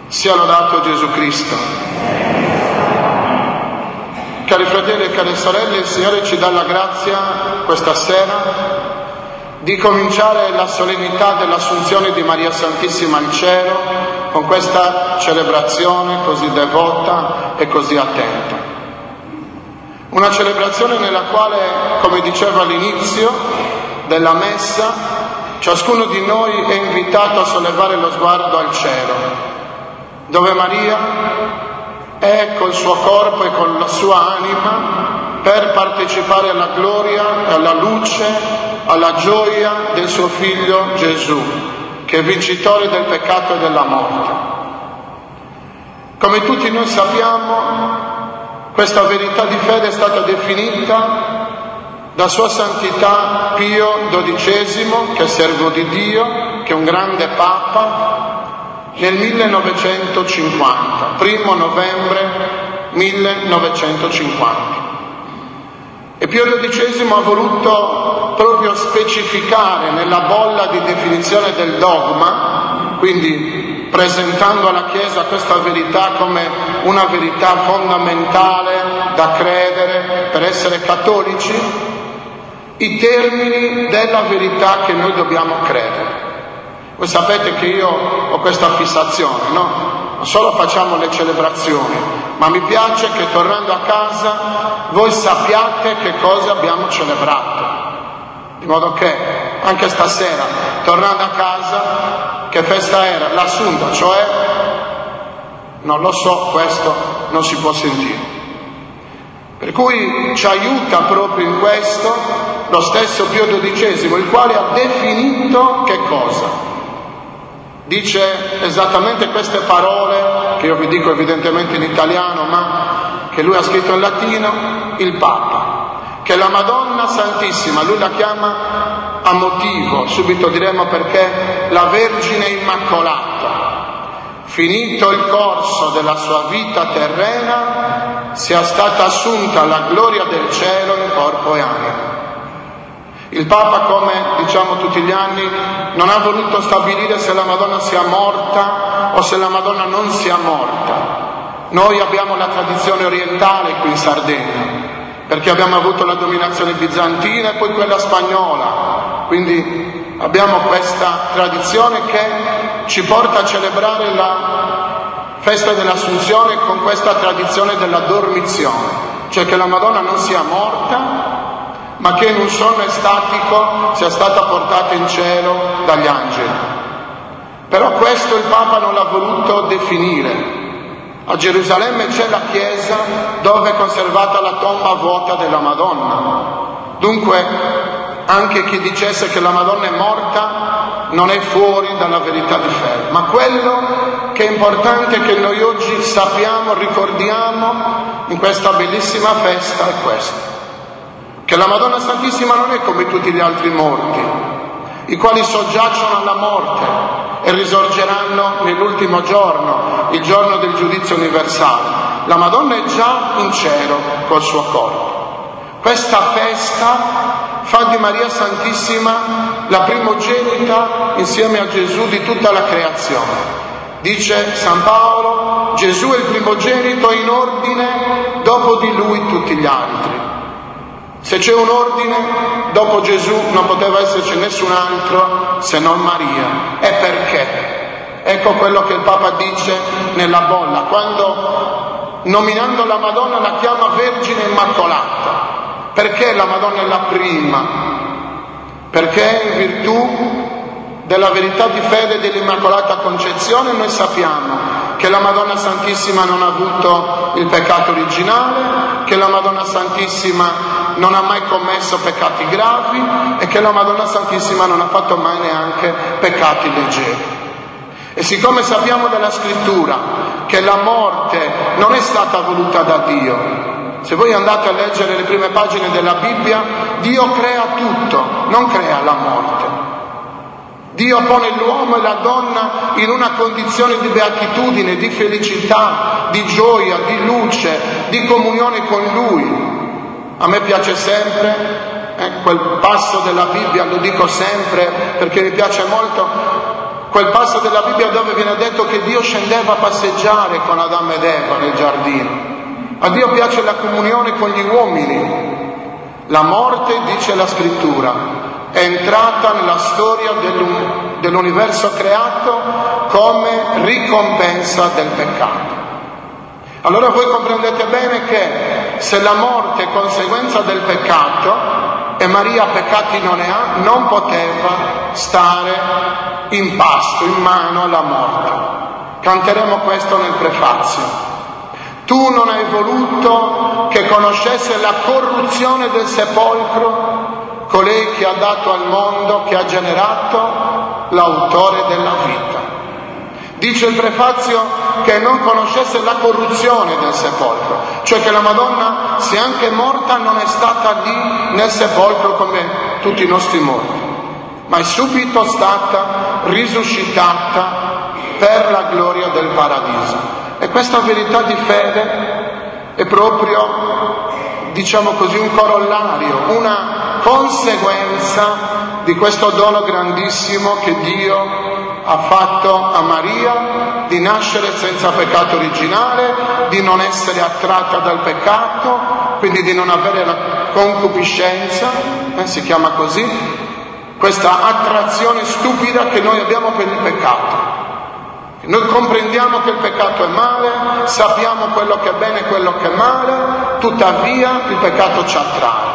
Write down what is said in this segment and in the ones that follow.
Sia lodato Gesù Cristo. Cari fratelli e care sorelle, il Signore ci dà la grazia questa sera di cominciare la solennità dell'Assunzione di Maria Santissima al cielo con questa celebrazione così devota e così attenta. Una celebrazione nella quale, come dicevo all'inizio della messa, ciascuno di noi è invitato a sollevare lo sguardo al cielo, dove Maria è col suo corpo e con la sua anima per partecipare alla gloria, alla luce, alla gioia del suo figlio Gesù, che è vincitore del peccato e della morte. Come tutti noi sappiamo, questa verità di fede è stata definita da Sua Santità Pio XII, che è servo di Dio, che è un grande Papa, nel 1950, 1 novembre 1950. E Pio XII ha voluto proprio specificare nella bolla di definizione del dogma, quindi presentando alla Chiesa questa verità come una verità fondamentale da credere per essere cattolici, i termini della verità che noi dobbiamo credere. Voi sapete che io ho questa fissazione, no? Non solo facciamo le celebrazioni, ma mi piace che tornando a casa voi sappiate che cosa abbiamo celebrato. Di modo che anche stasera, tornando a casa, che festa era? L'Assunta, cioè, non lo so, questo non si può sentire. Per cui ci aiuta proprio in questo lo stesso Pio XII, il quale ha definito che cosa? Dice esattamente queste parole, che io vi dico evidentemente in italiano, ma che lui ha scritto in latino, il Papa, che la Madonna Santissima, lui la chiama a motivo, subito diremo perché, la Vergine Immacolata, finito il corso della sua vita terrena, sia stata assunta alla gloria del cielo in corpo e anima. Il Papa, come diciamo tutti gli anni, non ha voluto stabilire se la Madonna sia morta o se la Madonna non sia morta. Noi abbiamo la tradizione orientale qui in Sardegna, perché abbiamo avuto la dominazione bizantina e poi quella spagnola. Quindi abbiamo questa tradizione che ci porta a celebrare la festa dell'Assunzione con questa tradizione della dormizione, cioè che la Madonna non sia morta, ma che in un sonno estatico sia stata portata in cielo dagli angeli. Però questo il Papa non l'ha voluto definire. A Gerusalemme c'è la chiesa dove è conservata la tomba vuota della Madonna. Dunque, anche chi dicesse che la Madonna è morta non è fuori dalla verità di fede. Ma quello che è importante è che noi oggi sappiamo, ricordiamo in questa bellissima festa è questo: che la Madonna Santissima non è come tutti gli altri morti, i quali soggiacciono alla morte e risorgeranno nell'ultimo giorno, il giorno del giudizio universale. La Madonna è già in cielo col suo corpo. Questa festa fa di Maria Santissima la primogenita insieme a Gesù di tutta la creazione. Dice San Paolo, Gesù è il primogenito in ordine, dopo di lui tutti gli altri. Se c'è un ordine, dopo Gesù non poteva esserci nessun altro se non Maria. E perché? Ecco quello che il Papa dice nella bolla, quando nominando la Madonna la chiama Vergine Immacolata. Perché la Madonna è la prima? Perché in virtù della verità di fede dell'Immacolata Concezione noi sappiamo che la Madonna Santissima non ha avuto il peccato originale, che la Madonna Santissima non ha mai commesso peccati gravi e che la Madonna Santissima non ha fatto mai neanche peccati leggeri. E siccome sappiamo dalla Scrittura che la morte non è stata voluta da Dio, se voi andate a leggere le prime pagine della Bibbia, Dio crea tutto, non crea la morte. Dio pone l'uomo e la donna in una condizione di beatitudine, di felicità, di gioia, di luce, di comunione con Lui. A me piace sempre, quel passo della Bibbia, lo dico sempre perché mi piace molto, quel passo della Bibbia dove viene detto che Dio scendeva a passeggiare con Adamo ed Eva nel giardino. A Dio piace la comunione con gli uomini. La morte, dice la Scrittura, è entrata nella storia dell'universo creato come ricompensa del peccato. Allora voi comprendete bene che se la morte è conseguenza del peccato e Maria peccati non ne ha, non poteva stare in pasto, in mano alla morte. Canteremo questo nel prefazio. Tu non hai voluto che conoscesse la corruzione del sepolcro, colei che ha dato al mondo, che ha generato l'autore della vita. Dice il prefazio che non conoscesse la corruzione del sepolcro, cioè che la Madonna, se anche morta, non è stata lì nel sepolcro come tutti i nostri morti, ma è subito stata risuscitata per la gloria del paradiso. E questa verità di fede è proprio, diciamo così, un corollario, una conseguenza di questo dono grandissimo che Dio ha fatto a Maria, di nascere senza peccato originale, di non essere attratta dal peccato, quindi di non avere la concupiscenza, si chiama così, questa attrazione stupida che noi abbiamo per il peccato. Noi comprendiamo che il peccato è male, sappiamo quello che è bene e quello che è male, tuttavia il peccato ci attrae.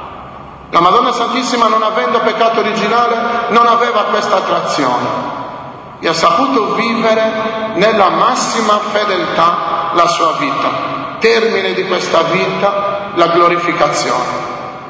La Madonna Santissima, non avendo peccato originale, non aveva questa attrazione e ha saputo vivere nella massima fedeltà la sua vita. Termine di questa vita, la glorificazione.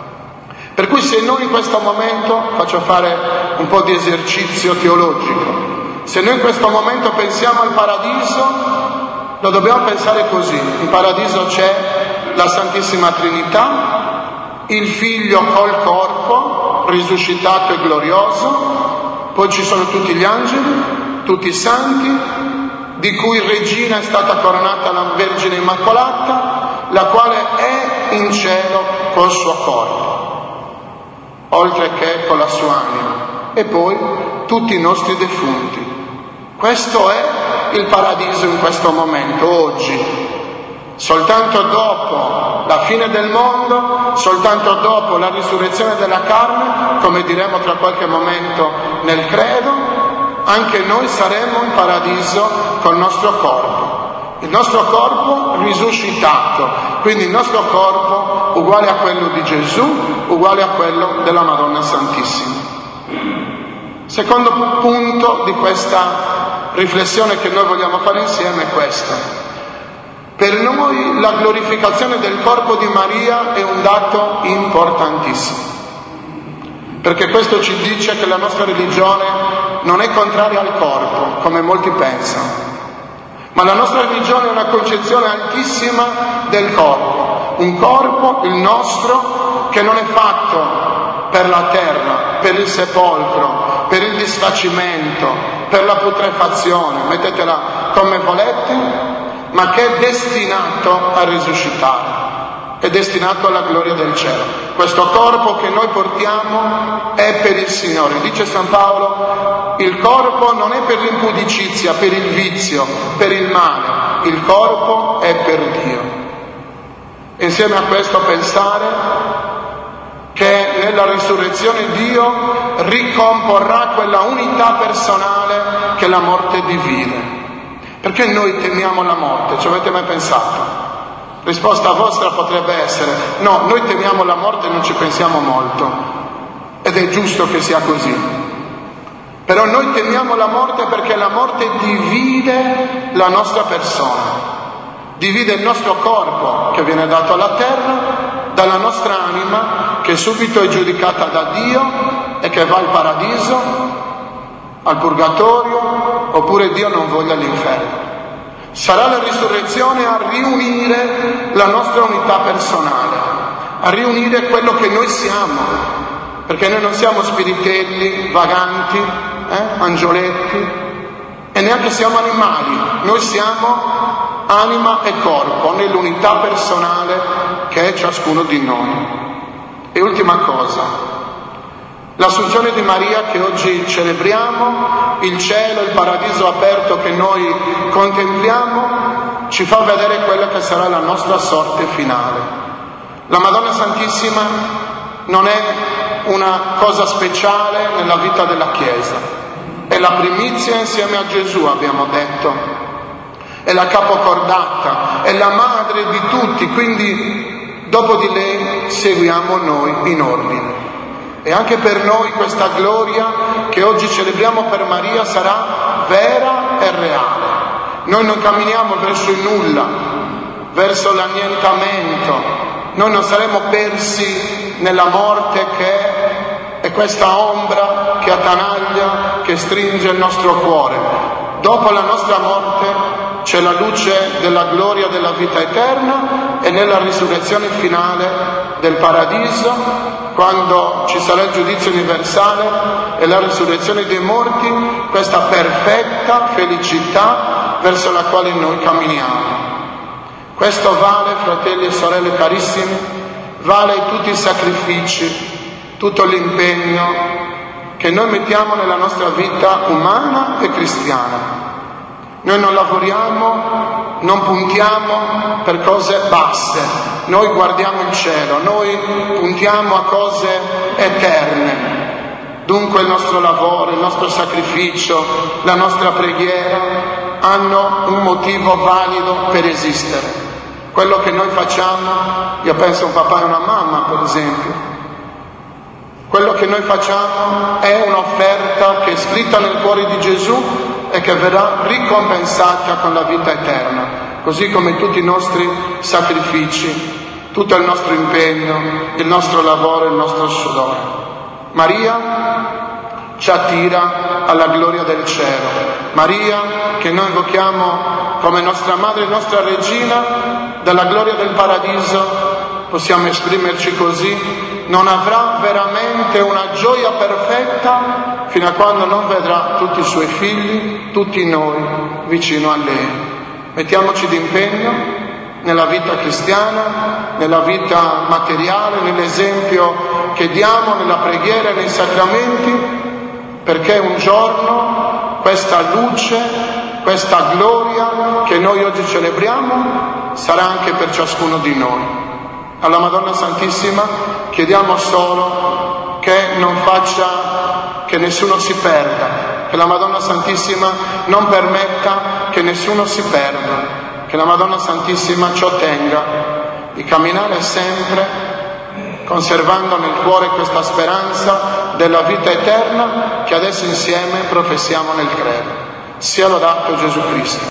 Per cui se noi in questo momento, faccio fare un po' di esercizio teologico, se noi in questo momento pensiamo al paradiso, lo dobbiamo pensare così. In paradiso c'è la Santissima Trinità, il Figlio col corpo, risuscitato e glorioso, poi ci sono tutti gli angeli, tutti i santi, di cui regina è stata coronata la Vergine Immacolata, la quale è in cielo col suo corpo, oltre che con la sua anima, e poi tutti i nostri defunti. Questo è il paradiso in questo momento, oggi. Soltanto dopo la fine del mondo, soltanto dopo la risurrezione della carne, come diremo tra qualche momento nel credo, anche noi saremo in paradiso col nostro corpo. Il nostro corpo risuscitato, quindi il nostro corpo uguale a quello di Gesù, uguale a quello della Madonna Santissima. Secondo punto di questa riflessione che noi vogliamo fare insieme è questo. Per noi la glorificazione del corpo di Maria è un dato importantissimo, perché questo ci dice che la nostra religione non è contraria al corpo, come molti pensano, ma la nostra religione è una concezione altissima del corpo, un corpo, il nostro, che non è fatto per la terra, per il sepolcro, per il disfacimento, per la putrefazione, mettetela come volete, ma che è destinato a risuscitare, è destinato alla gloria del cielo. Questo corpo che noi portiamo è per il Signore. Dice San Paolo, il corpo non è per l'impudicizia, per il vizio, per il male, il corpo è per Dio. Insieme a questo pensare che nella risurrezione Dio ricomporrà quella unità personale che la morte divide. Perché noi temiamo la morte? Ci avete mai pensato? Risposta vostra potrebbe essere: no, noi temiamo la morte e non ci pensiamo molto. Ed è giusto che sia così. Però noi temiamo la morte perché la morte divide la nostra persona, divide il nostro corpo che viene dato alla terra dalla nostra anima che subito è giudicata da Dio e che va al paradiso, al purgatorio, oppure Dio non voglia l'inferno. Sarà la risurrezione a riunire la nostra unità personale, a riunire quello che noi siamo, perché noi non siamo spiritelli, vaganti, angioletti, e neanche siamo animali, noi siamo anima e corpo nell'unità personale che è ciascuno di noi. E ultima cosa, l'Assunzione di Maria che oggi celebriamo il cielo, il paradiso aperto che noi contempliamo, ci fa vedere quella che sarà la nostra sorte finale. La Madonna Santissima non è una cosa speciale nella vita della Chiesa, è la primizia insieme a Gesù, abbiamo detto, è la capocordata, è la madre di tutti, quindi dopo di lei seguiamo noi in ordine. E anche per noi questa gloria che oggi celebriamo per Maria sarà vera e reale. Noi non camminiamo verso il nulla, verso l'annientamento, noi non saremo persi nella morte che è questa ombra che attanaglia, che stringe il nostro cuore. Dopo la nostra morte c'è la luce della gloria della vita eterna e nella risurrezione finale del paradiso, quando ci sarà il giudizio universale e la risurrezione dei morti, questa perfetta felicità verso la quale noi camminiamo. Questo vale, fratelli e sorelle carissimi, vale tutti i sacrifici, tutto l'impegno che noi mettiamo nella nostra vita umana e cristiana. Noi non lavoriamo, non puntiamo per cose basse, noi guardiamo il cielo, noi puntiamo a cose eterne. Dunque il nostro lavoro, il nostro sacrificio, la nostra preghiera hanno un motivo valido per esistere. Quello che noi facciamo, io penso a un papà e una mamma per esempio, quello che noi facciamo è un'offerta che è scritta nel cuore di Gesù e che verrà ricompensata con la vita eterna, così come tutti i nostri sacrifici, tutto il nostro impegno, il nostro lavoro, il nostro sudore. Maria ci attira alla gloria del cielo. Maria, che noi invochiamo come nostra madre e nostra regina della gloria del paradiso, possiamo esprimerci così, non avrà veramente una gioia perfetta fino a quando non vedrà tutti i suoi figli, tutti noi, vicino a lei. Mettiamoci d'impegno nella vita cristiana, nella vita materiale, nell'esempio che diamo, nella preghiera e nei sacramenti, perché un giorno questa luce, questa gloria che noi oggi celebriamo sarà anche per ciascuno di noi. Alla Madonna Santissima chiediamo solo che non faccia che nessuno si perda, che la Madonna Santissima non permetta che nessuno si perda, che la Madonna Santissima ci ottenga di camminare sempre conservando nel cuore questa speranza della vita eterna che adesso insieme professiamo nel credo. Sia lodato Gesù Cristo.